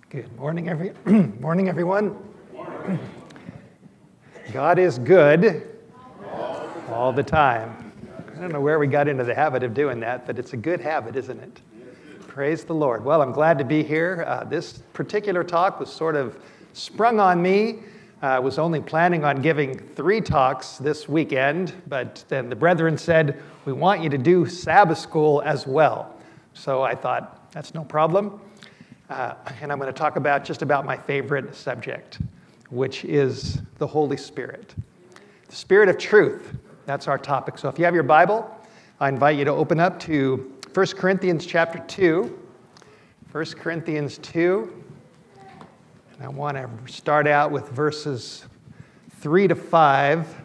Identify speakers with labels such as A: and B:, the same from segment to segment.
A: Good morning, morning, everyone. Morning. God is good all the time. I don't know where we got into the habit of doing that, but it's a good habit, isn't it? Praise the Lord. Well, I'm glad to be here. This particular talk was sort of sprung on me. I was only planning on giving 3 talks this weekend, but then the brethren said, we want you to do Sabbath school as well. So I thought, that's no problem. And I'm going to talk about just about my favorite subject, which is the Holy Spirit. The Spirit of truth, that's our topic. So if you have your Bible, I invite you to open up to 1 Corinthians chapter 2. 1 Corinthians 2. And I want to start out with verses 3 to 5.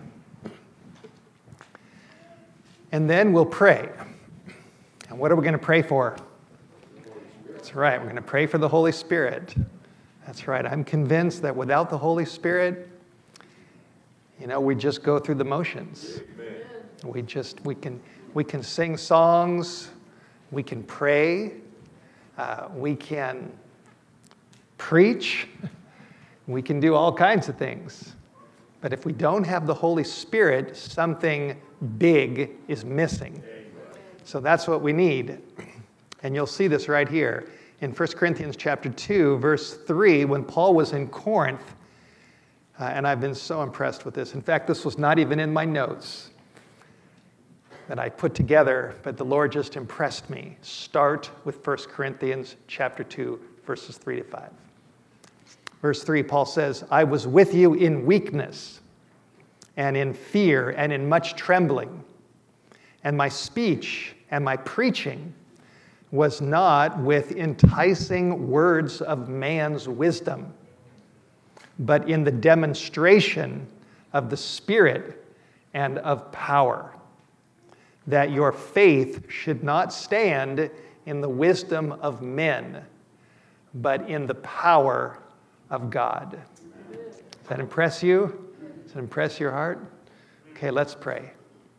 A: And then we'll pray. And what are we going to pray for? That's right, we're going to pray for the Holy Spirit. That's right, I'm convinced that without the Holy Spirit, we just go through the motions. Amen. We can sing songs, we can pray, we can preach, we can do all kinds of things. But if we don't have the Holy Spirit, something big is missing. So that's what we need. And you'll see this right here in 1 Corinthians chapter 2, verse 3, when Paul was in Corinth. And I've been so impressed with this. In fact, this was not even in my notes that I put together, but the Lord just impressed me. Start with 1 Corinthians chapter 2, verses 3 to 5. Verse 3, Paul says, I was with you in weakness and in fear and in much trembling. And my speech and my preaching was not with enticing words of man's wisdom, but in the demonstration of the Spirit and of power, that your faith should not stand in the wisdom of men, but in the power of God. Does that impress you? Does it impress your heart? Okay, let's pray.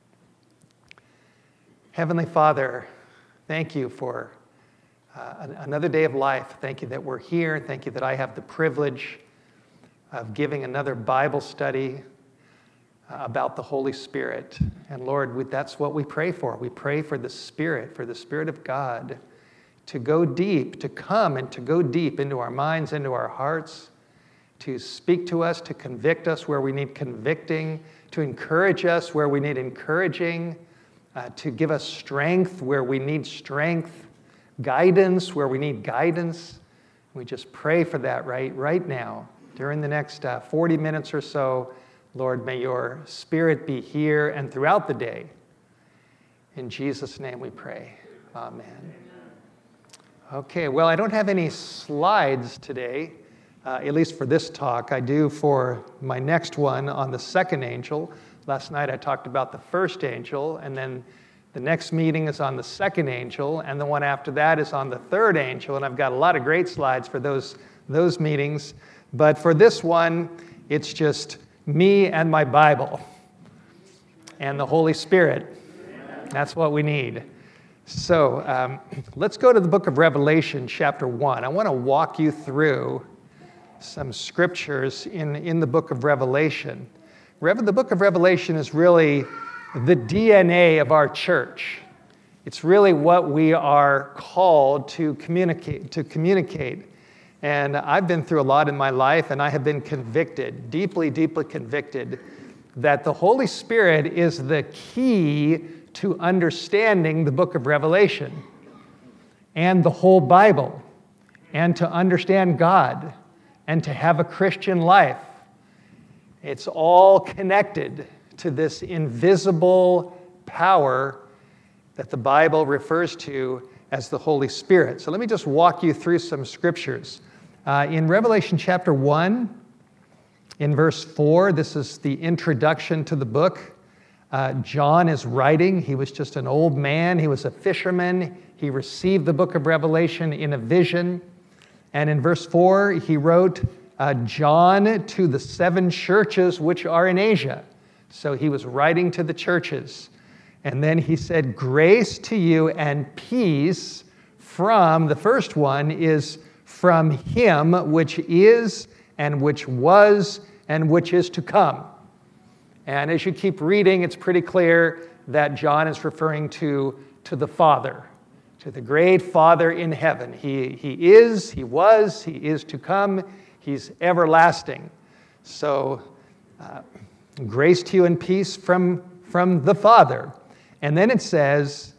A: Heavenly Father, thank you for another day of life. Thank you that we're here. Thank you that I have the privilege of giving another Bible study about the Holy Spirit. And Lord, that's what we pray for. We pray for the Spirit of God to go deep, to come and to go deep into our minds, into our hearts, to speak to us, to convict us where we need convicting, to encourage us where we need encouraging, to give us strength where we need strength, guidance where we need guidance. We just pray for that right now. During the next 40 minutes or so, Lord, may your Spirit be here and throughout the day. In Jesus' name we pray. Amen. Okay, well, I don't have any slides today, at least for this talk. I do for my next one on the second angel. Last night I talked about the first angel, and then the next meeting is on the second angel, and the one after that is on the third angel, and I've got a lot of great slides for those meetings. But for this one, it's just me and my Bible and the Holy Spirit. That's what we need. So let's go to the book of Revelation, chapter 1. I want to walk you through some scriptures in the book of Revelation. The book of Revelation is really the DNA of our church. It's really what we are called to communicate. And I've been through a lot in my life, and I have been convicted, deeply, deeply convicted, that the Holy Spirit is the key to understanding the book of Revelation and the whole Bible, and to understand God, and to have a Christian life. It's all connected to this invisible power that the Bible refers to as the Holy Spirit. So let me just walk you through some scriptures. In Revelation chapter 1, in verse 4, this is the introduction to the book. John is writing. He was just an old man. He was a fisherman. He received the book of Revelation in a vision. And in verse 4, he wrote, John to the 7 churches which are in Asia. So he was writing to the churches. And then he said, grace to you and peace from, the first one is from him which is, and which was, and which is to come. And as you keep reading, it's pretty clear that John is referring to the Father, to the great Father in heaven. He is, he was, he is to come, he's everlasting. So grace to you and peace from the Father. And then it says,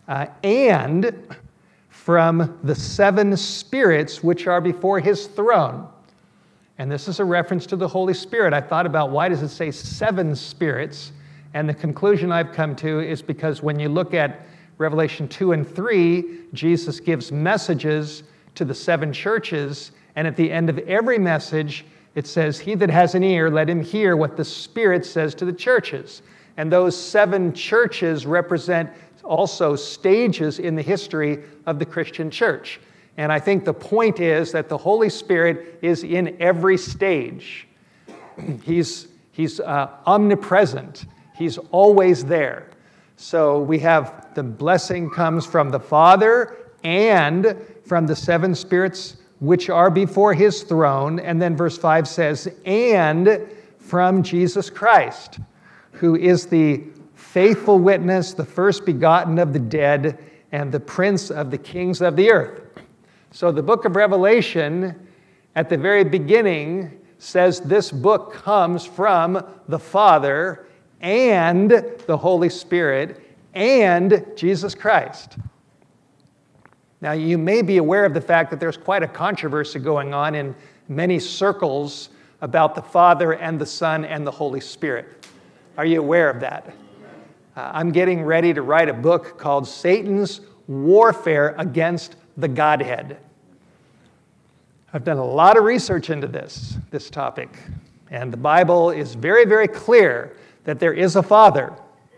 A: and from the 7 spirits which are before his throne. And this is a reference to the Holy Spirit. I thought about why does it say 7 spirits? And the conclusion I've come to is because when you look at Revelation 2 and 3, Jesus gives messages to the 7 churches, and at the end of every message, it says, he that has an ear, let him hear what the Spirit says to the churches. And those 7 churches represent also stages in the history of the Christian church. And I think the point is that the Holy Spirit is in every stage. He's omnipresent. He's always there. So we have the blessing comes from the Father and from the 7 spirits which are before his throne. And then verse 5 says, and from Jesus Christ, who is the faithful witness, the first begotten of the dead, and the prince of the kings of the earth. So the book of Revelation, at the very beginning, says this book comes from the Father and the Holy Spirit and Jesus Christ. Now, you may be aware of the fact that there's quite a controversy going on in many circles about the Father and the Son and the Holy Spirit. Are you aware of that? I'm getting ready to write a book called Satan's Warfare Against the Godhead. I've done a lot of research into this topic, and the Bible is very, very clear that there is a Father,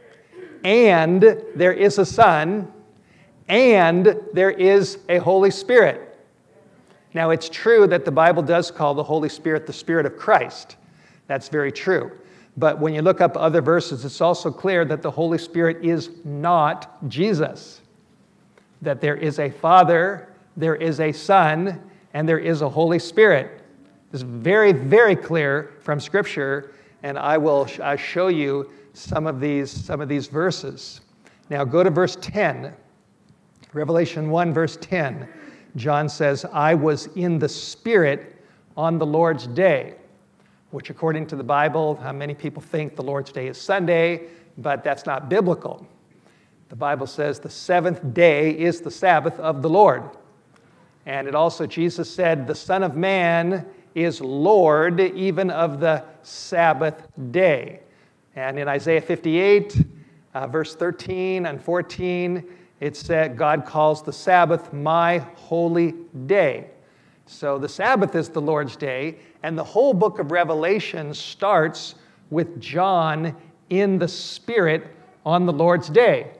A: and there is a Son, and there is a Holy Spirit. Now, it's true that the Bible does call the Holy Spirit the Spirit of Christ. That's very true. But when you look up other verses, it's also clear that the Holy Spirit is not Jesus. That there is a Father, there is a Son, and there is a Holy Spirit. It's very, very clear from Scripture, and I'll show you some of these verses. Now go to verse 10. Revelation 1, verse 10. John says, I was in the Spirit on the Lord's day, which according to the Bible, many people think the Lord's day is Sunday, but that's not biblical. The Bible says the 7th day is the Sabbath of the Lord. And it also, Jesus said, the Son of Man is Lord even of the Sabbath day. And in Isaiah 58, verse 13 and 14, it said, God calls the Sabbath my holy day. So the Sabbath is the Lord's day, and the whole book of Revelation starts with John in the Spirit on the Lord's day.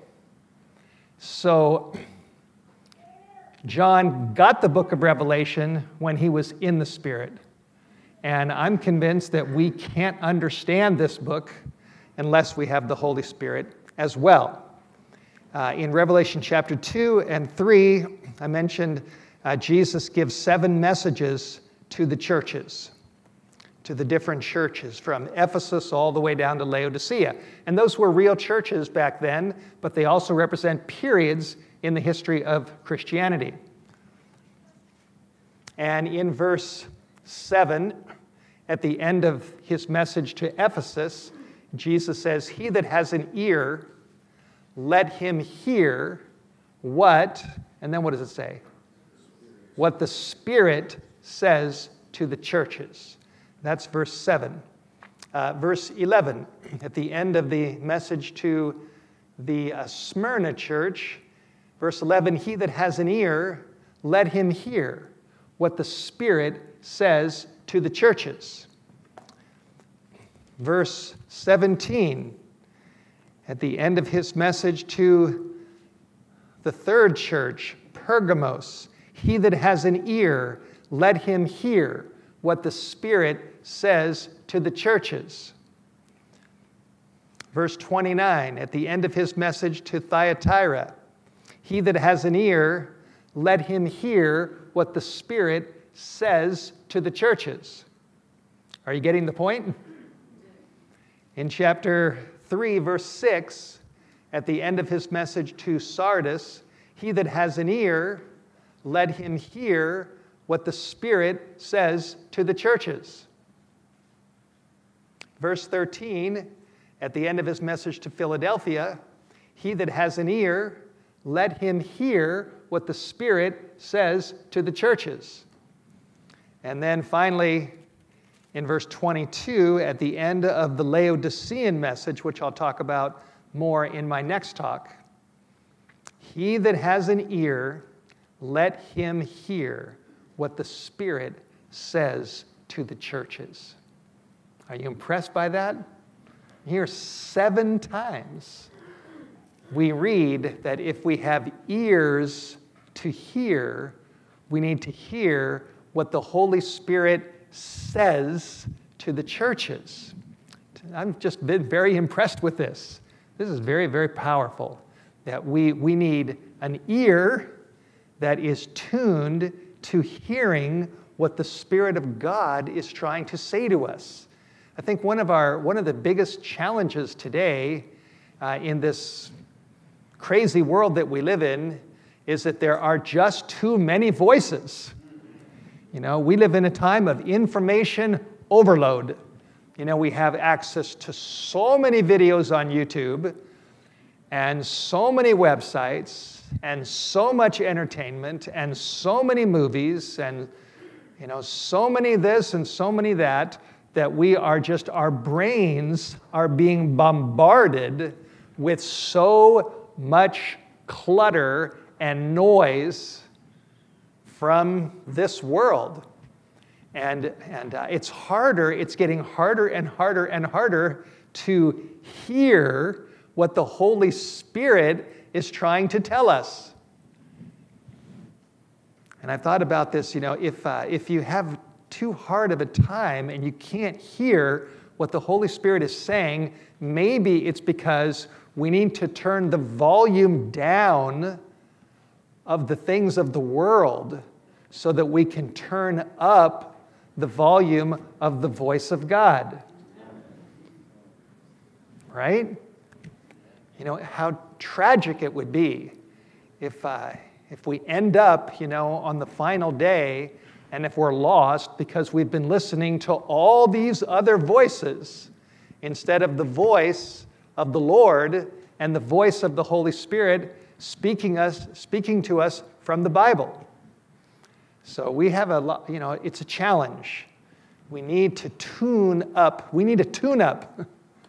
A: So John got the book of Revelation when he was in the Spirit. And I'm convinced that we can't understand this book unless we have the Holy Spirit as well. In Revelation chapter 2 and 3, I mentioned Jesus gives 7 messages to the churches, to the different churches, from Ephesus all the way down to Laodicea. And those were real churches back then, but they also represent periods in the history of Christianity. And in verse 7, at the end of his message to Ephesus, Jesus says, he that has an ear, let him hear what, and then what does it say? What the Spirit says to the churches. That's verse 7. Verse 11, at the end of the message to the Smyrna church, verse 11, he that has an ear, let him hear what the Spirit says to the churches. Verse 17, at the end of his message to the 3rd church, Pergamos, he that has an ear, let him hear what the Spirit says to the churches. Verse 29, at the end of his message to Thyatira, he that has an ear, let him hear what the Spirit says to the churches. Are you getting the point? In chapter 3, verse 6, at the end of his message to Sardis, he that has an ear, let him hear what the Spirit says to the churches. Verse 13, at the end of his message to Philadelphia, he that has an ear, let him hear what the Spirit says to the churches. And then finally, in verse 22, at the end of the Laodicean message, which I'll talk about more in my next talk, he that has an ear, let him hear what the Spirit says to the churches. Are you impressed by that? Here 7 times we read that if we have ears to hear, we need to hear what the Holy Spirit says to the churches. I've just been very impressed with this. This is very, very powerful, that we need an ear that is tuned to hearing what the Spirit of God is trying to say to us. I think one of the biggest challenges today in this crazy world that we live in is that there are just too many voices. You know, we live in a time of information overload. You know, we have access to so many videos on YouTube and so many websites and so much entertainment and so many movies and, you know, so many this and so many that we are just, our brains are being bombarded with so much clutter and noise from this world. And it's getting harder and harder and harder to hear what the Holy Spirit is trying to tell us. And I thought about this, you know, if you have too hard of a time and you can't hear what the Holy Spirit is saying, maybe it's because we need to turn the volume down of the things of the world so that we can turn up the volume of the voice of God. Right? You know, how tragic it would be if we end up, you know, on the final day, and if we're lost because we've been listening to all these other voices instead of the voice of the Lord and the voice of the Holy Spirit speaking to us from the Bible. So we have a lot, you know, it's a challenge. We need to tune up. We need a tune-up.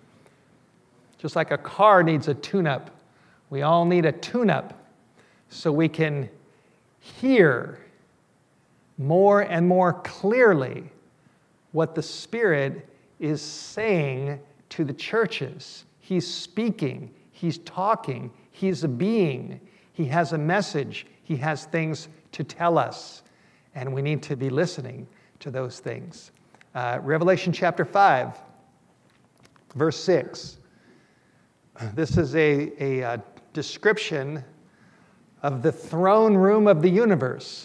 A: Just like a car needs a tune-up. We all need a tune-up so we can hear more and more clearly what the Spirit is saying to the churches. He's speaking, He's talking, He's a being, He has a message, He has things to tell us, and we need to be listening to those things. Revelation chapter 5, verse 6. This is a description of the throne room of the universe.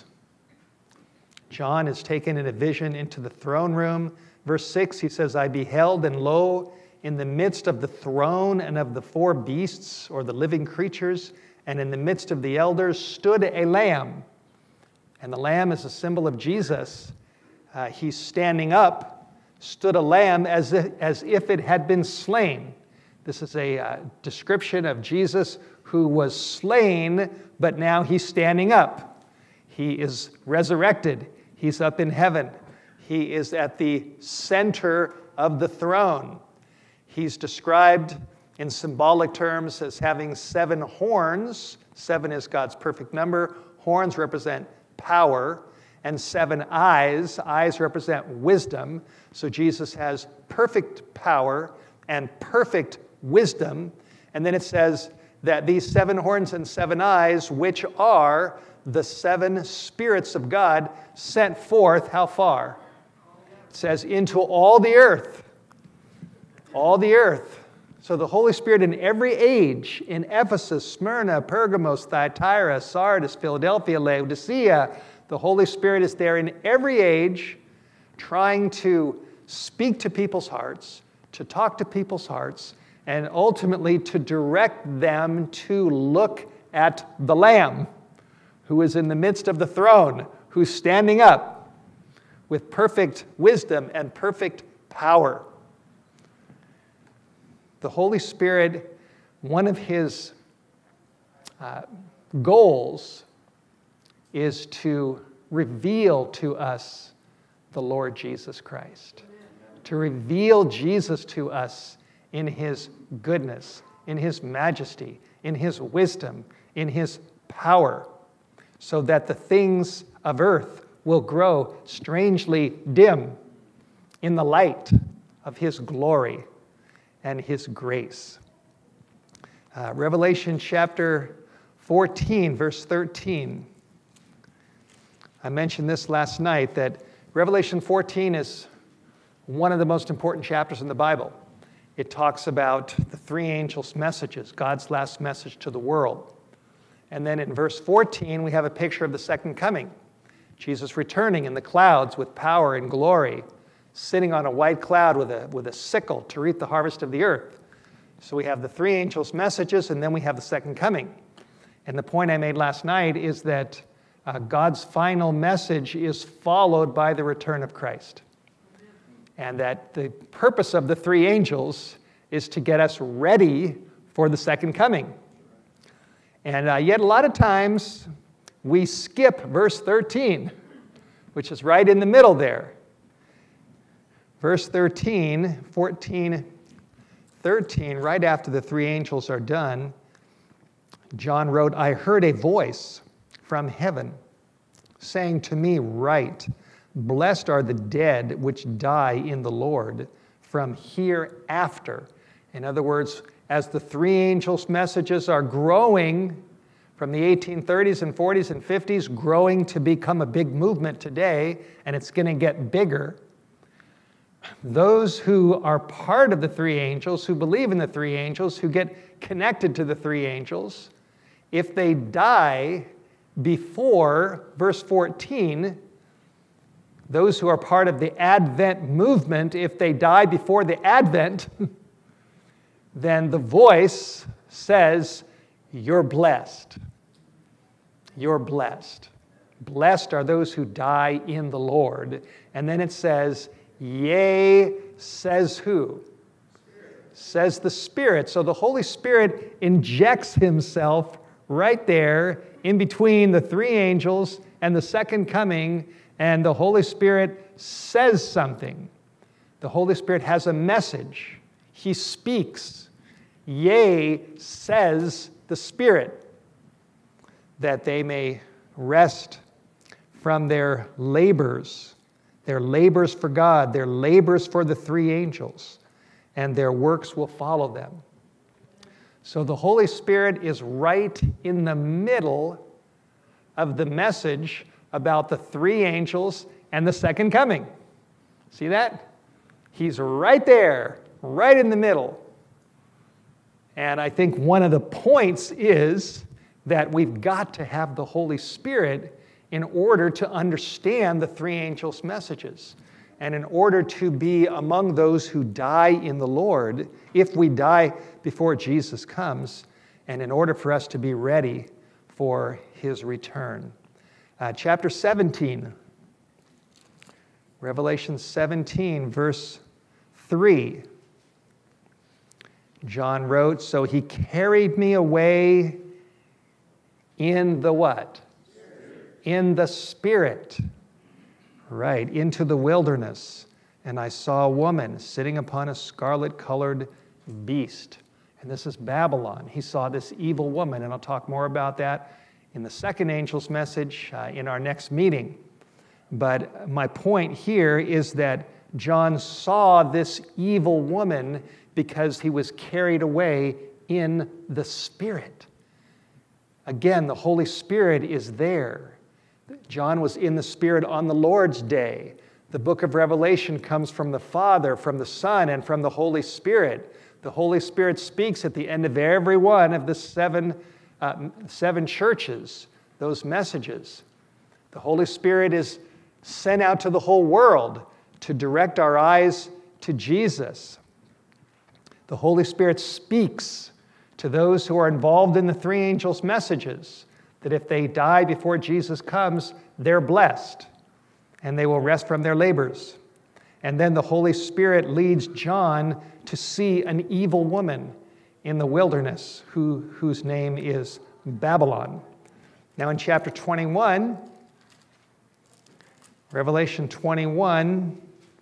A: John is taken in a vision into the throne room. Verse 6, he says, I beheld, and lo, in the midst of the throne and of the 4 beasts, or the living creatures, and in the midst of the elders stood a lamb. And the lamb is a symbol of Jesus. He's standing up, stood a lamb as if it had been slain. This is a description of Jesus who was slain, but now he's standing up. He is resurrected. He's up in heaven. He is at the center of the throne. He's described in symbolic terms as having 7 horns. 7 is God's perfect number. Horns represent power. And 7 eyes. Eyes represent wisdom. So Jesus has perfect power and perfect wisdom. And then it says that these 7 horns and 7 eyes, which are the 7 spirits of God, sent forth how far? It says into all the earth. All the earth. So the Holy Spirit in every age, in Ephesus, Smyrna, Pergamos, Thyatira, Sardis, Philadelphia, Laodicea, The Holy Spirit is there in every age, trying to speak to people's hearts, to talk to people's hearts, and ultimately to direct them to look at the Lamb who is in the midst of the throne, who's standing up with perfect wisdom and perfect power. The Holy Spirit, one of his goals is to reveal to us the Lord Jesus Christ, to reveal Jesus to us in his goodness, in his majesty, in his wisdom, in his power, so that the things of earth will grow strangely dim in the light of his glory and his grace. Revelation chapter 14, verse 13. I mentioned this last night, that Revelation 14 is one of the most important chapters in the Bible. It talks about the three angels' messages, God's last message to the world. And then in verse 14, we have a picture of the second coming. Jesus returning in the clouds with power and glory, sitting on a white cloud with a sickle to reap the harvest of the earth. So we have the three angels' messages, and then we have the second coming. And the point I made last night is that God's final message is followed by the return of Christ. And that the purpose of the three angels is to get us ready for the second coming. And yet a lot of times we skip verse 13, which is right in the middle there. Verse 13, 14, 13, right after the three angels are done, John wrote, "I heard a voice from heaven saying to me, write, blessed are the dead which die in the Lord from hereafter." In other words, as the three angels' messages are growing from the 1830s and 40s and 50s, growing to become a big movement today, and it's going to get bigger, those who are part of the three angels, who believe in the three angels, who get connected to the three angels, if they die before verse 14, those who are part of the Advent movement, if they die before the Advent, then the voice says, you're blessed. You're blessed. Blessed are those who die in the Lord. And then it says, yea, says who? Says the Spirit. So the Holy Spirit injects himself right there in between the three angels and the second coming, and the Holy Spirit says something. The Holy Spirit has a message. He speaks. Yea, says the Spirit, that they may rest from their labors for God, their labors for the three angels, and their works will follow them. So the Holy Spirit is right in the middle of the message about the three angels and the second coming. See that? He's right there, right in the middle. And I think one of the points is that we've got to have the Holy Spirit in order to understand the three angels' messages. And in order to be among those who die in the Lord, if we die before Jesus comes, and in order for us to be ready for his return. Chapter 17, Revelation 17, verse 3. John wrote, "So he carried me away in the what? In the Spirit." Right, into the wilderness. "And I saw a woman sitting upon a scarlet-colored beast." And this is Babylon. He saw this evil woman, and I'll talk more about that in the second angel's message in our next meeting. But my point here is that John saw this evil woman because he was carried away in the Spirit. Again, the Holy Spirit is there. John was in the Spirit on the Lord's day. The book of Revelation comes from the Father, from the Son, and from the Holy Spirit. The Holy Spirit speaks at the end of every one of the seven churches, those messages. The Holy Spirit is sent out to the whole world to direct our eyes to Jesus. The Holy Spirit speaks to those who are involved in the three angels' messages, that if they die before Jesus comes, they're blessed, and they will rest from their labors. And then the Holy Spirit leads John to see an evil woman in the wilderness whose name is Babylon. Now in chapter 21, Revelation 21,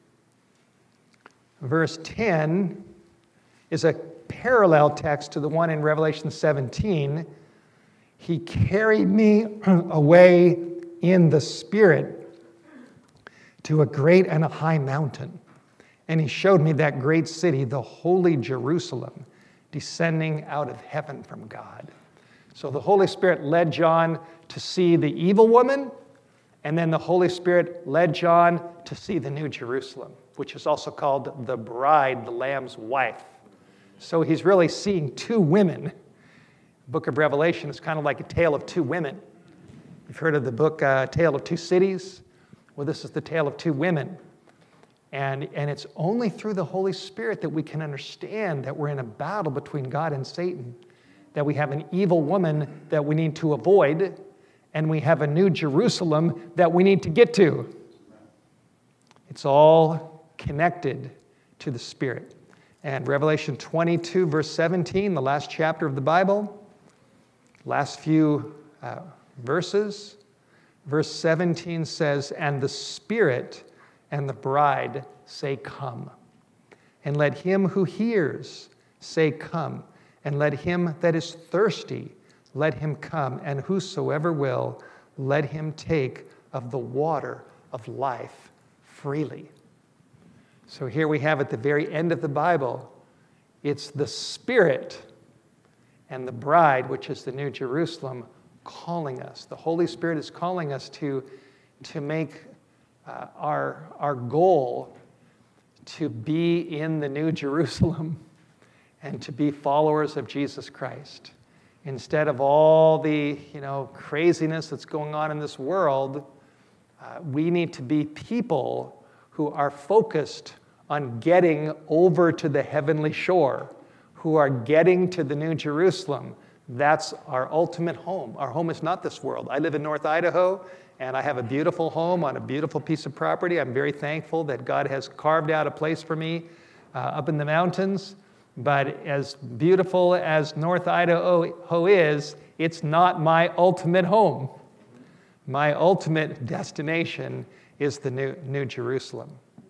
A: verse 10 is a parallel text to the one in Revelation 17. He carried me away in the Spirit to a great and a high mountain, and he showed me that great city, the holy Jerusalem, descending out of heaven from God. So the Holy Spirit led John to see the evil woman, and then the Holy Spirit led John to see the New Jerusalem, which is also called the bride, the Lamb's wife. So he's really seeing two women. The book of Revelation is kind of like a tale of two women. You've heard of the book Tale of Two Cities? Well, this is the tale of two women. And it's only through the Holy Spirit that we can understand that we're in a battle between God and Satan, that we have an evil woman that we need to avoid, and we have a New Jerusalem that we need to get to. It's all connected to the Spirit. And Revelation 22, verse 17, the last chapter of the Bible, last few verses, verse 17 says, "And the Spirit and the bride say, 'Come.' And let him who hears say, 'Come.' And let him that is thirsty, let him come. And whosoever will, let him take of the water of life freely." So here we have at the very end of the Bible, it's the Spirit and the bride, which is the New Jerusalem, calling us. The Holy Spirit is calling us to make our goal to be in the New Jerusalem and to be followers of Jesus Christ. Instead of all the craziness that's going on in this world, we need to be people who are focused on getting over to the heavenly shore, who are getting to the New Jerusalem. That's our ultimate home. Our home is not this world. I live in North Idaho, and I have a beautiful home on a beautiful piece of property. I'm very thankful that God has carved out a place for me up in the mountains. But as beautiful as North Idaho is, it's not my ultimate home. My ultimate destination is the New Jerusalem.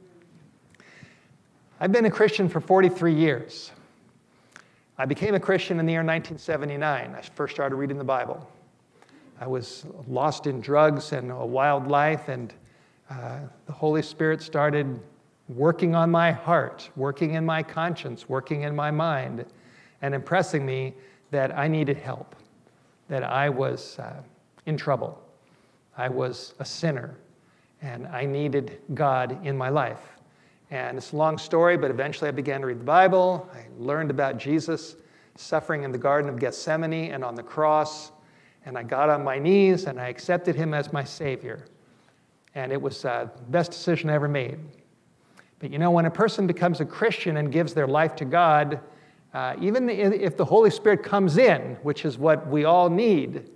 A: I've been a Christian for 43 years. I became a Christian in the year 1979. I first started reading the Bible. I was lost in drugs and a wild life, and the Holy Spirit started working on my heart, working in my conscience, working in my mind, and impressing me that I needed help, that I was in trouble. I was a sinner, and I needed God in my life. And it's a long story, but eventually I began to read the Bible. I learned about Jesus suffering in the Garden of Gethsemane and on the cross, and I got on my knees and I accepted him as my Savior. And it was the best decision I ever made. But when a person becomes a Christian and gives their life to God, even if the Holy Spirit comes in, which is what we all need,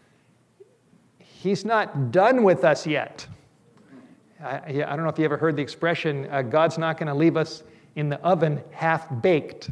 A: he's not done with us yet. I don't know if you ever heard the expression, God's not going to leave us in the oven half-baked.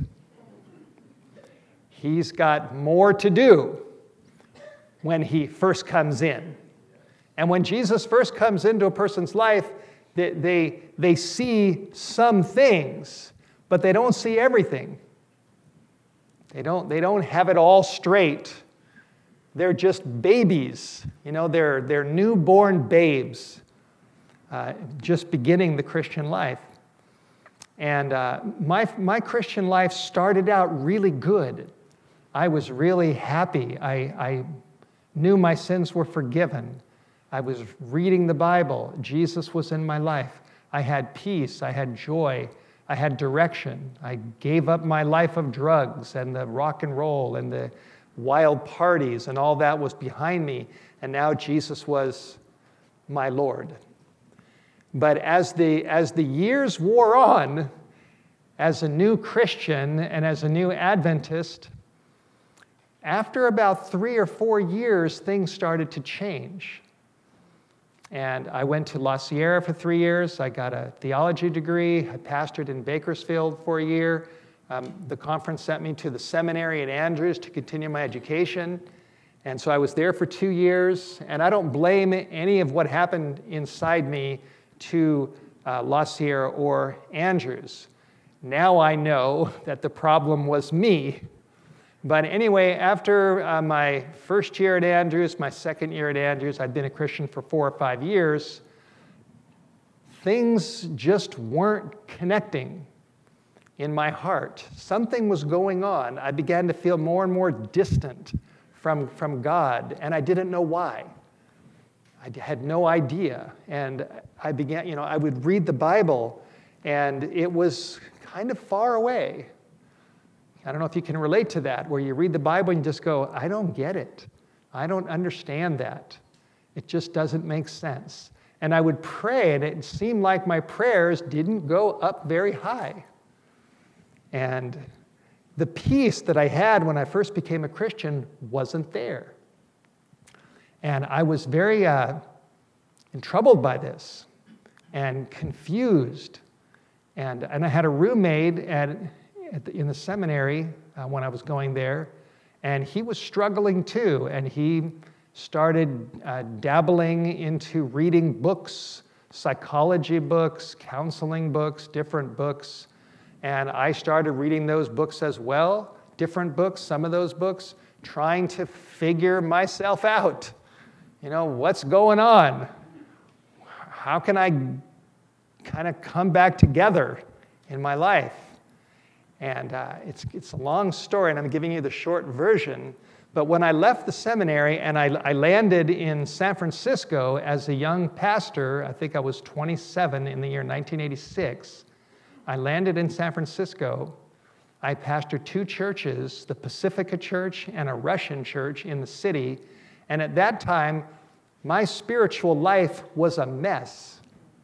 A: He's got more to do when he first comes in. And when Jesus first comes into a person's life, they see some things, but they don't see everything. They don't have it all straight. They're just babies. They're newborn babes. Just beginning the Christian life. And my Christian life started out really good. I was really happy. I knew my sins were forgiven. I was reading the Bible. Jesus was in my life. I had peace. I had joy. I had direction. I gave up my life of drugs and the rock and roll and the wild parties, and all that was behind me. And now Jesus was my Lord. But as the years wore on, as a new Christian and as a new Adventist, after about 3 or 4 years, things started to change. And I went to La Sierra for 3 years. I got a theology degree. I pastored in Bakersfield for a year. The conference sent me to the seminary at Andrews to continue my education. And so I was there for 2 years. And I don't blame any of what happened inside me to La Sierra or Andrews. Now I know that the problem was me. But anyway, after my first year at Andrews, my second year at Andrews, I'd been a Christian for 4 or 5 years, things just weren't connecting in my heart. Something was going on. I began to feel more and more distant from God, and I didn't know why. I had no idea. And I began, I would read the Bible, and it was kind of far away. I don't know if you can relate to that, where you read the Bible and you just go, I don't get it. I don't understand that. It just doesn't make sense. And I would pray, and it seemed like my prayers didn't go up very high. And the peace that I had when I first became a Christian wasn't there. And I was very troubled by this and confused. And I had a roommate in the seminary when I was going there, and he was struggling too, and he started dabbling into reading books, psychology books, counseling books, different books, and I started reading those books as well, different books, some of those books, trying to figure myself out. What's going on? How can I kind of come back together in my life? And it's a long story, and I'm giving you the short version. But when I left the seminary and I landed in San Francisco as a young pastor, I think I was 27 in the year 1986. I landed in San Francisco. I pastored 2 churches, the Pacifica Church and a Russian church in the city. And at that time, my spiritual life was a mess.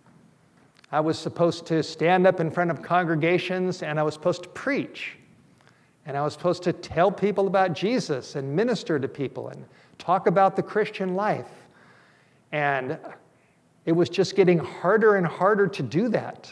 A: I was supposed to stand up in front of congregations, and I was supposed to preach. And I was supposed to tell people about Jesus and minister to people and talk about the Christian life. And it was just getting harder and harder to do that.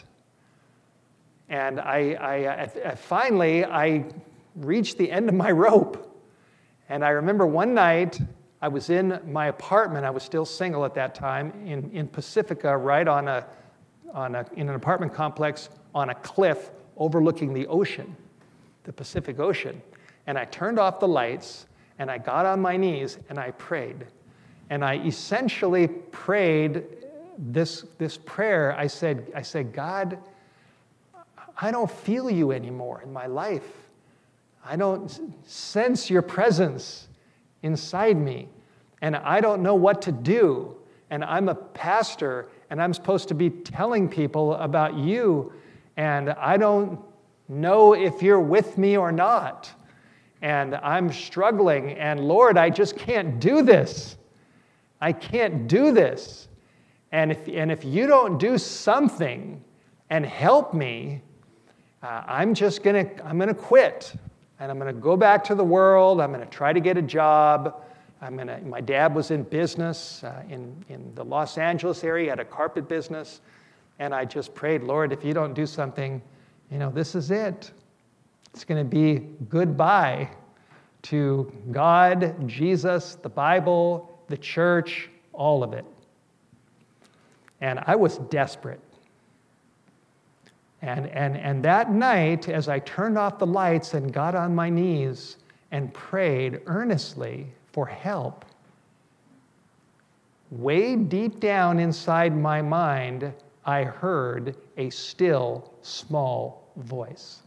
A: And finally, I reached the end of my rope. And I remember one night, I was in my apartment. I was still single at that time in Pacifica, right in an apartment complex on a cliff overlooking the ocean, the Pacific Ocean. And I turned off the lights, and I got on my knees, and I prayed. And I essentially prayed this prayer. I said, God, I don't feel you anymore in my life. I don't sense your presence inside me, and I don't know what to do. And I'm a pastor, and I'm supposed to be telling people about you, and I don't know if you're with me or not. And I'm struggling, and Lord, I just can't do this. I can't do this. And if you don't do something and help me, I'm gonna quit, and I'm gonna go back to the world. I'm gonna try to get a job. My dad was in business in the Los Angeles area. He had a carpet business. And I just prayed, Lord, if you don't do something, this is it. It's going to be goodbye to God, Jesus, the Bible, the church, all of it. And I was desperate. And that night, as I turned off the lights and got on my knees and prayed earnestly for help, way deep down inside my mind, I heard a still, small voice.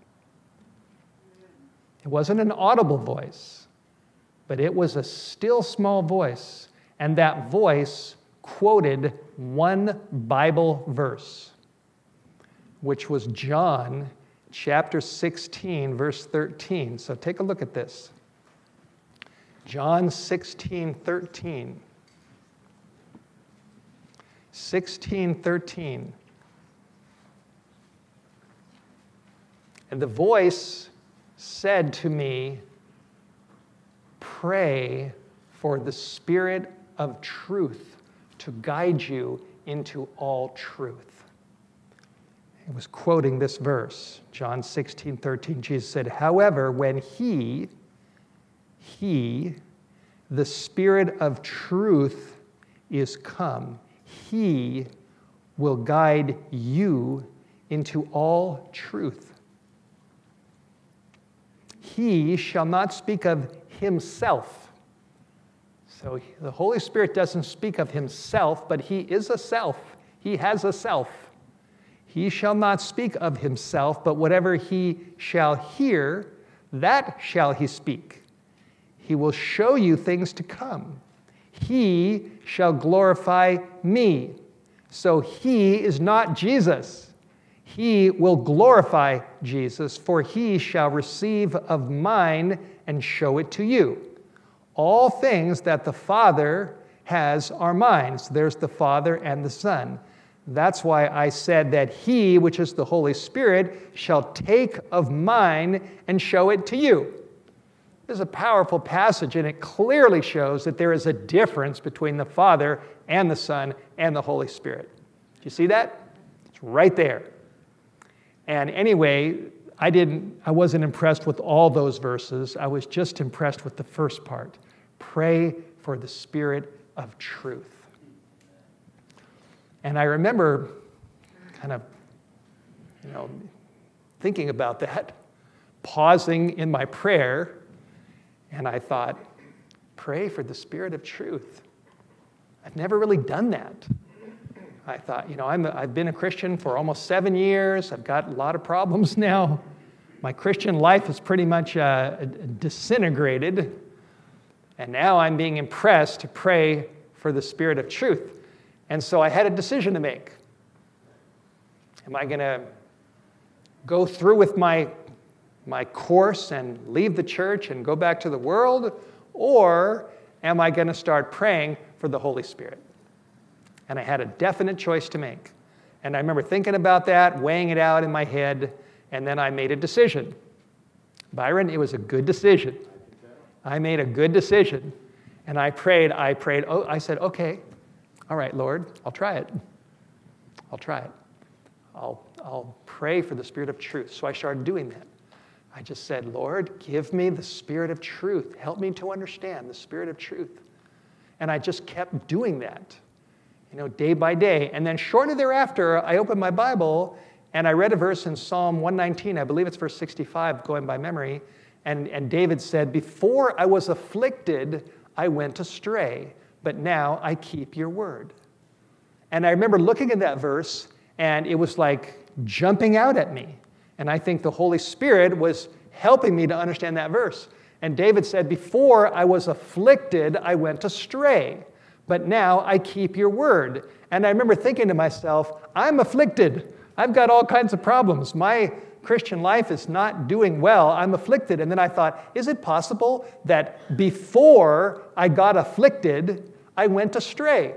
A: It wasn't an audible voice, but it was a still, small voice. And that voice quoted one Bible verse, which was John chapter 16, verse 13. So take a look at this. John 16:13. 16:13. And the voice said to me, pray for the Spirit of truth to guide you into all truth. He was quoting this verse, John 16:13. Jesus said, however, when he, the Spirit of truth is come, he will guide you into all truth. He shall not speak of himself. So the Holy Spirit doesn't speak of himself, but he is a self. He has a self. He shall not speak of himself, but whatever he shall hear, that shall he speak. He will show you things to come. He shall glorify me. So he is not Jesus. He will glorify Jesus, for he shall receive of mine and show it to you. All things that the Father has are mine. So there's the Father and the Son. That's why I said that he, which is the Holy Spirit, shall take of mine and show it to you. This is a powerful passage, and it clearly shows that there is a difference between the Father and the Son and the Holy Spirit. Do you see that? It's right there. And anyway, I wasn't impressed with all those verses. I was just impressed with the first part. Pray for the Spirit of truth. And I remember kind of, thinking about that, pausing in my prayer, and I thought, pray for the Spirit of truth. I've never really done that. I thought, I've been a Christian for almost 7 years. I've got a lot of problems now. My Christian life is pretty much disintegrated. And now I'm being impressed to pray for the Spirit of truth. And so I had a decision to make. Am I going to go through with my course and leave the church and go back to the world? Or am I going to start praying for the Holy Spirit? And I had a definite choice to make. And I remember thinking about that, weighing it out in my head, and then I made a decision. Byron, it was a good decision. I made a good decision. And I prayed. I said, okay, all right, Lord, I'll try it. I'll pray for the Spirit of truth. So I started doing that. I just said, Lord, give me the Spirit of truth. Help me to understand the Spirit of truth. And I just kept doing that, day by day. And then shortly thereafter, I opened my Bible and I read a verse in Psalm 119. I believe it's verse 65, going by memory. And David said, before I was afflicted, I went astray, but now I keep your word. And I remember looking at that verse, and it was like jumping out at me. And I think the Holy Spirit was helping me to understand that verse. And David said, before I was afflicted, I went astray, but now I keep your word. And I remember thinking to myself, I'm afflicted. I've got all kinds of problems. My Christian life is not doing well. I'm afflicted. And then I thought, is it possible that before I got afflicted, I went astray?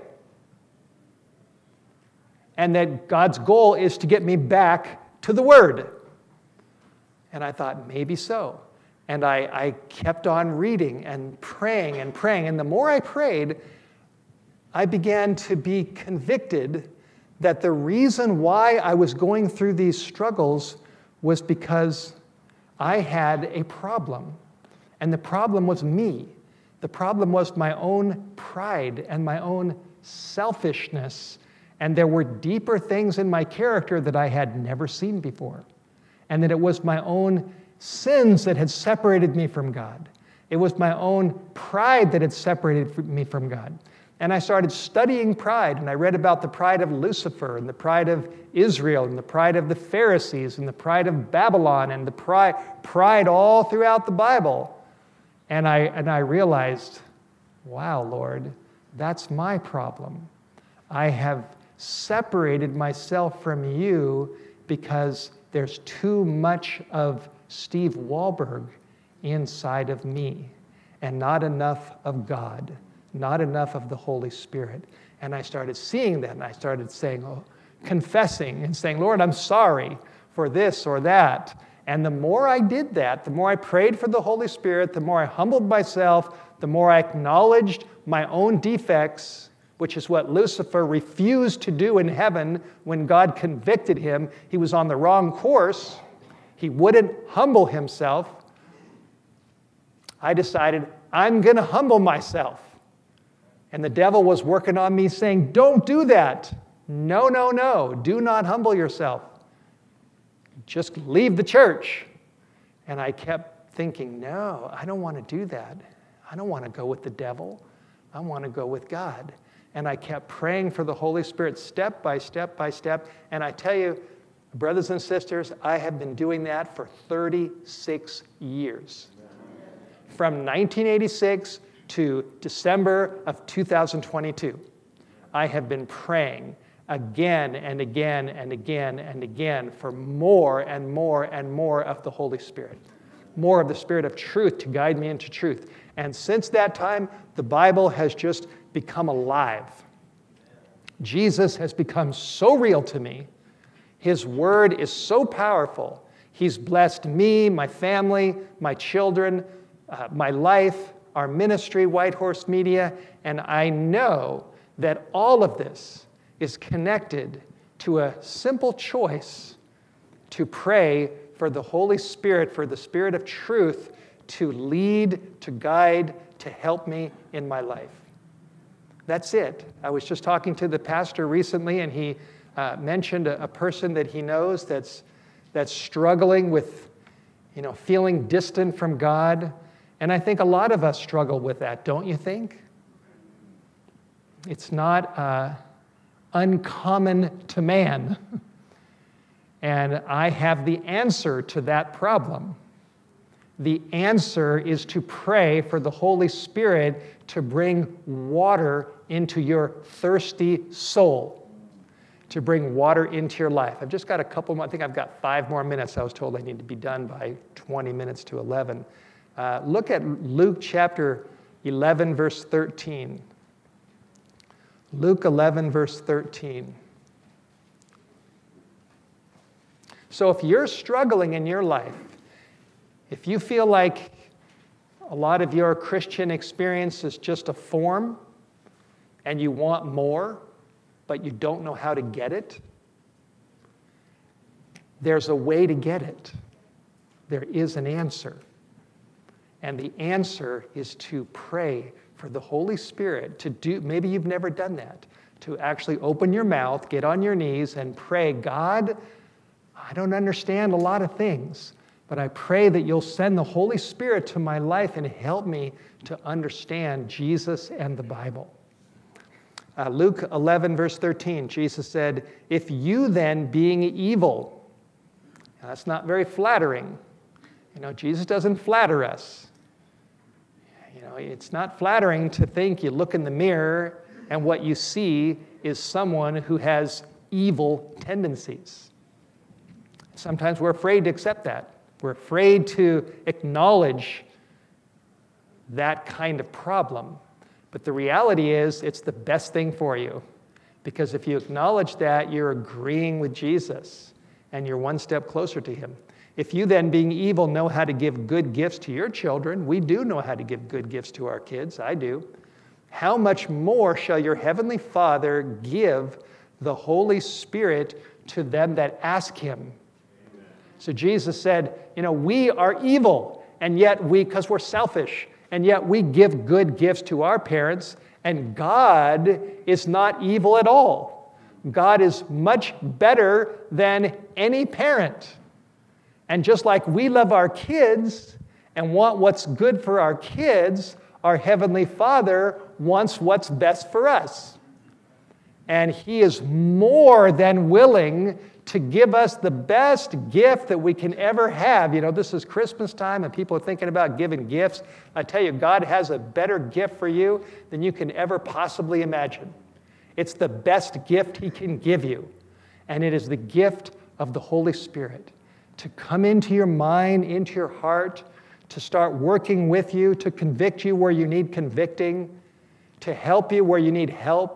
A: And that God's goal is to get me back to the Word. And I thought, maybe so. And I kept on reading and praying and praying. And the more I prayed, I began to be convicted that the reason why I was going through these struggles was because I had a problem. And the problem was me. The problem was my own pride and my own selfishness. And there were deeper things in my character that I had never seen before. And that it was my own sins that had separated me from God. It was my own pride that had separated me from God. And I started studying pride, and I read about the pride of Lucifer, and the pride of Israel, and the pride of the Pharisees, and the pride of Babylon, and the pride all throughout the Bible. And I realized, wow, Lord, that's my problem. I have separated myself from you because there's too much of Steve Wahlberg inside of me, and not enough of God. Not enough of the Holy Spirit. And I started seeing that, and I started saying, confessing and saying, Lord, I'm sorry for this or that. And the more I did that, the more I prayed for the Holy Spirit, the more I humbled myself, the more I acknowledged my own defects, which is what Lucifer refused to do in heaven when God convicted him. He was on the wrong course. He wouldn't humble himself. I decided, I'm going to humble myself. And the devil was working on me saying, don't do that. No, no, no. Do not humble yourself. Just leave the church. And I kept thinking, no, I don't want to do that. I don't want to go with the devil. I want to go with God. And I kept praying for the Holy Spirit step by step by step. And I tell you, brothers and sisters, I have been doing that for 36 years. From 1986 to December of 2022, I have been praying again and again and again and again for more and more and more of the Holy Spirit, more of the Spirit of truth to guide me into truth. And since that time, the Bible has just become alive. Jesus has become so real to me. His word is so powerful. He's blessed me, my family, my children, my life, our ministry, White Horse Media, and I know that all of this is connected to a simple choice to pray for the Holy Spirit, for the Spirit of truth to lead, to guide, to help me in my life. That's it. I was just talking to the pastor recently, and he mentioned a person that he knows that's struggling with, feeling distant from God. And I think a lot of us struggle with that, don't you think? It's not uncommon to man. And I have the answer to that problem. The answer is to pray for the Holy Spirit to bring water into your thirsty soul, to bring water into your life. I've just got a couple more. I think I've got 5 more minutes. I was told I need to be done by 20 minutes to 11. Look at Luke chapter 11, verse 13. Luke 11, verse 13. So if you're struggling in your life, if you feel like a lot of your Christian experience is just a form and you want more, but you don't know how to get it, there's a way to get it. There is an answer. And the answer is to pray for the Holy Spirit to do, maybe you've never done that, to actually open your mouth, get on your knees and pray, God, I don't understand a lot of things, but I pray that you'll send the Holy Spirit to my life and help me to understand Jesus and the Bible. Luke 11, verse 13, Jesus said, if you then, being evil, now that's not very flattering. Jesus doesn't flatter us. It's not flattering to think you look in the mirror and what you see is someone who has evil tendencies. Sometimes we're afraid to accept that. We're afraid to acknowledge that kind of problem. But the reality is, it's the best thing for you. Because if you acknowledge that, you're agreeing with Jesus, and you're one step closer to him. If you then, being evil, know how to give good gifts to your children, we do know how to give good gifts to our kids, I do. How much more shall your heavenly Father give the Holy Spirit to them that ask him? Amen. So Jesus said, we are evil, and yet because we're selfish, and yet we give good gifts to our parents, and God is not evil at all. God is much better than any parent. And just like we love our kids and want what's good for our kids, our Heavenly Father wants what's best for us. And he is more than willing to give us the best gift that we can ever have. This is Christmas time and people are thinking about giving gifts. I tell you, God has a better gift for you than you can ever possibly imagine. It's the best gift he can give you. And it is the gift of the Holy Spirit to come into your mind, into your heart, to start working with you, to convict you where you need convicting, to help you where you need help,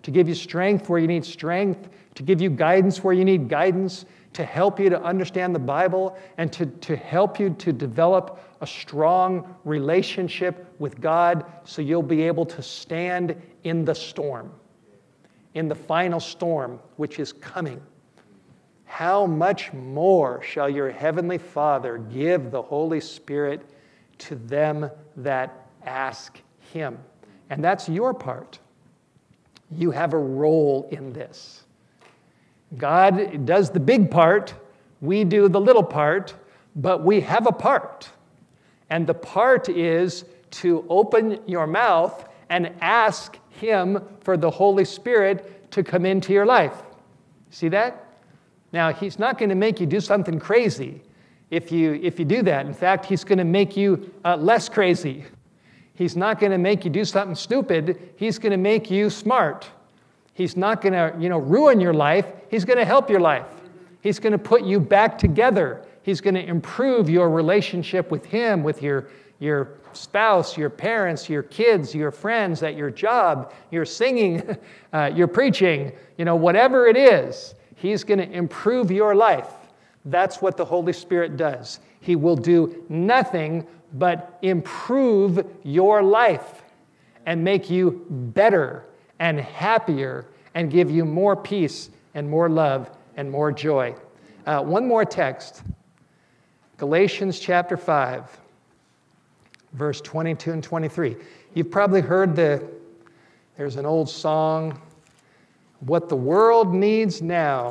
A: to give you strength where you need strength, to give you guidance where you need guidance, to help you to understand the Bible, and to help you to develop a strong relationship with God so you'll be able to stand in the storm, in the final storm which is coming. How much more shall your heavenly Father give the Holy Spirit to them that ask Him? And that's your part. You have a role in this. God does the big part, we do the little part, but we have a part. And the part is to open your mouth and ask Him for the Holy Spirit to come into your life. See that? Now, He's not going to make you do something crazy if you do that. In fact, He's going to make you less crazy. He's not going to make you do something stupid. He's going to make you smart. He's not going to, ruin your life. He's going to help your life. He's going to put you back together. He's going to improve your relationship with Him, with your spouse, your parents, your kids, your friends, at your job, your singing, your preaching, whatever it is. He's going to improve your life. That's what the Holy Spirit does. He will do nothing but improve your life and make you better and happier and give you more peace and more love and more joy. One more text, Galatians chapter 5, verse 22 and 23. You've probably heard there's an old song, "What the world needs now."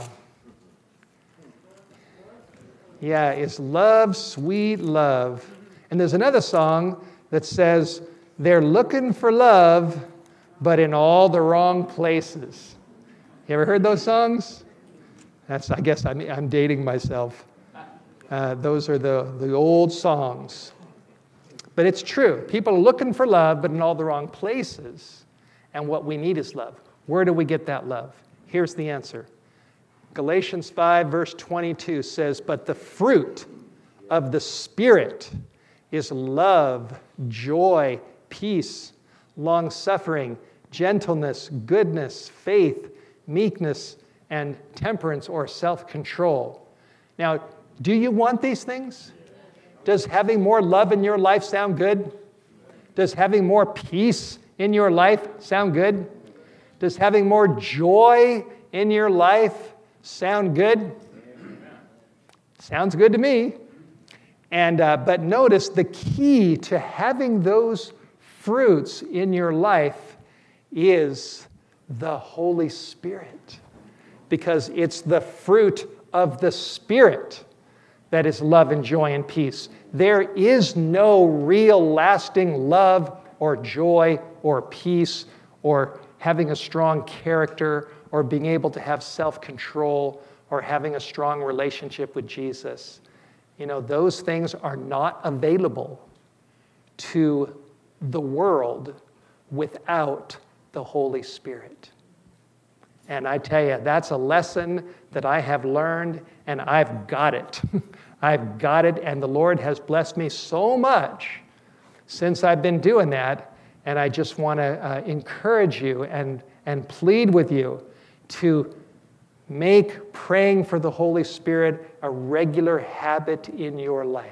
A: Yeah, is love, sweet love. And there's another song that says, "They're looking for love, but in all the wrong places." You ever heard those songs? I guess I'm dating myself. Those are the old songs. But it's true. People are looking for love, but in all the wrong places. And what we need is love. Where do we get that love? Here's the answer. Galatians 5, verse 22 says, "But the fruit of the Spirit is love, joy, peace, long-suffering, gentleness, goodness, faith, meekness, and temperance," or self-control. Now, do you want these things? Does having more love in your life sound good? Does having more peace in your life sound good? Does having more joy in your life sound good? Sounds good to me. And but notice the key to having those fruits in your life is the Holy Spirit, because it's the fruit of the Spirit that is love and joy and peace. There is no real lasting love or joy or peace or having a strong character or being able to have self-control or having a strong relationship with Jesus. Those things are not available to the world without the Holy Spirit. And I tell you, that's a lesson that I have learned, and I've got it. I've got it, and the Lord has blessed me so much since I've been doing that, and I just want to encourage you and plead with you to make praying for the Holy Spirit a regular habit in your life.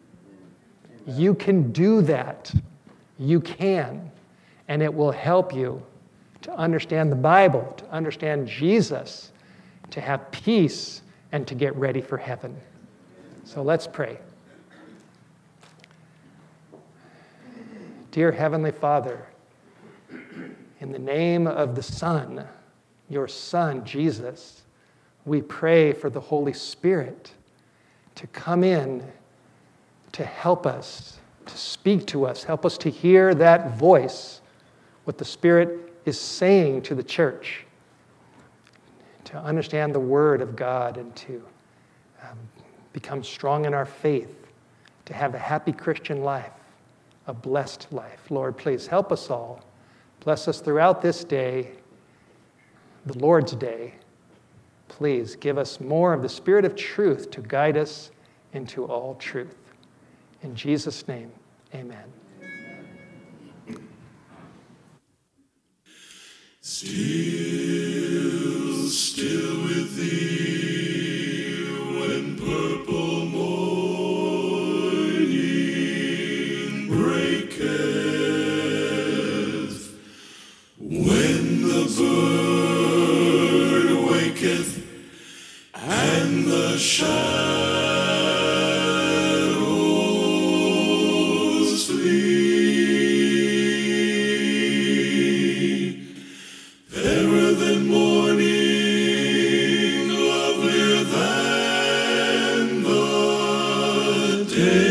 A: You can do that. You can. And it will help you to understand the Bible, to understand Jesus, to have peace, and to get ready for heaven. So let's pray. Dear Heavenly Father, in the name of the Son, your Son, Jesus, we pray for the Holy Spirit to come in, to help us, to speak to us, help us to hear that voice, what the Spirit is saying to the church, to understand the Word of God and to become strong in our faith, to have a happy Christian life, a blessed life. Lord, please help us all. Bless us throughout this day, the Lord's Day. Please give us more of the Spirit of truth to guide us into all truth. In Jesus' name, amen.
B: Still and the shadows flee. Fairer than morning, lovelier than the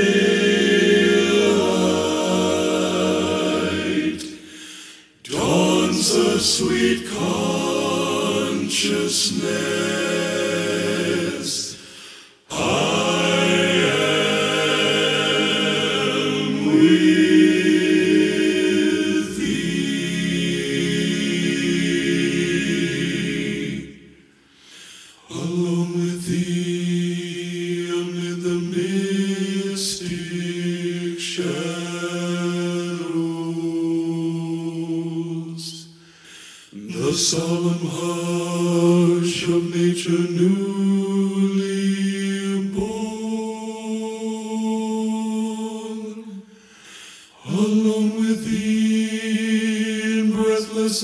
B: daylight, dawns a sweet consciousness. I am with thee. Alone with thee amid the mystic shadows, the solemn hush of nature newly born. Alone with thee in breathless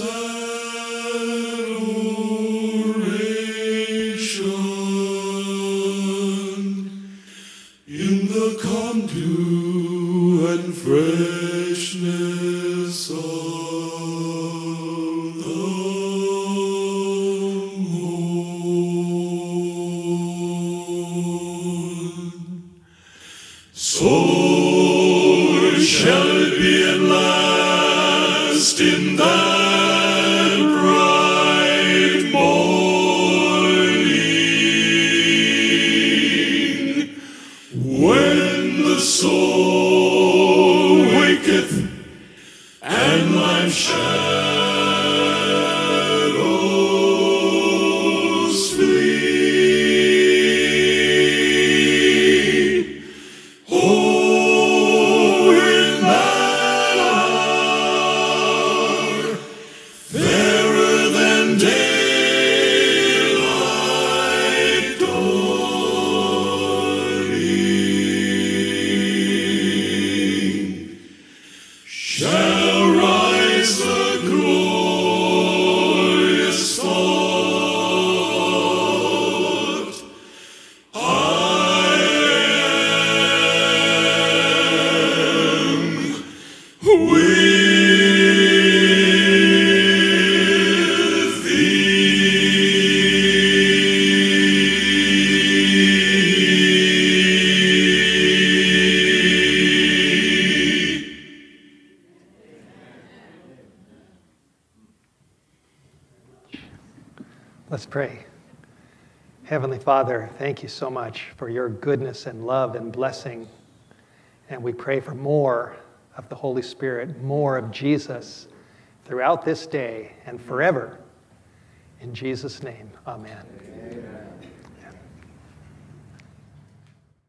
B: adoration, in the calm dew and freshness of the morn. So shall it be at last in that bright morning, when the soul waketh and life's shadows flee. Oh, in that hour, fairer than daylight dawning, shall rise the glorious thought, I am with thee.
A: Let's pray. Heavenly Father, thank you so much for your goodness and love and blessing. And we pray for more of the Holy Spirit, more of Jesus throughout this day and forever. In Jesus' name, amen.
C: Amen.